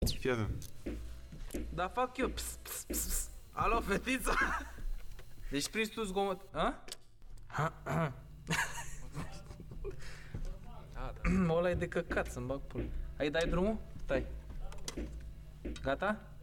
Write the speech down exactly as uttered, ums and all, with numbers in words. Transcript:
Fii atent. Da, fac eu. Ps, ps, ps, ps. Alo, fetița? Deci prins tu zgomot... A? Ăla e de căcat, să-mi bag pula. Ai dai drumul? Stai. Gata?